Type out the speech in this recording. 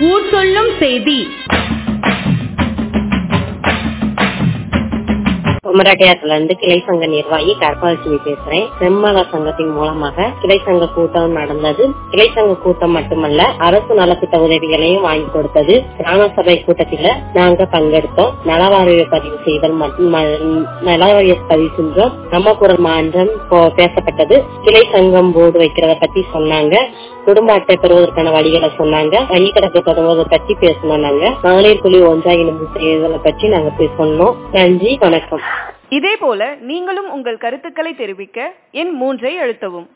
ஊர் சொல்லும் செய்தி. குமரட்டையாத்துல இருந்து கிளை சங்க நிர்வாகி கற்பலட்சுமி பேசுறேன். செம்மல சங்கத்தின் மூலமாக கிளை சங்க கூட்டம் நடந்தது. கிளை சங்க கூட்டம் மட்டுமல்ல, அரசு நலத்திட்ட உதவிகளையும் வாங்கி கொடுத்தது. கிராம சபை கூட்டத்தில் நாங்க பங்கெடுத்தோம். நலவாரிய பதிவு செய்தல் மற்றும் நலவாரிய பதிவு செஞ்சோம். நம்ம குரல் மாற்றம் பேசப்பட்டது. கிளை சங்கம் போர்டு வைக்கிறத பத்தி சொன்னாங்க. குடும்ப அட்டை பெறுவதற்கான வழிகளை சொன்னாங்க. வங்கி கணக்கு தொடங்குவதை பற்றி பேசணும். நாங்க மகளிர் குழு ஒன்றாக இணைந்து செய்வதை பற்றி நாங்க சொன்னோம். நன்றி, வணக்கம். இதே போல நீங்களும் உங்கள் கருத்துக்களை தெரிவிக்க எண் 3 அழுத்தவும்.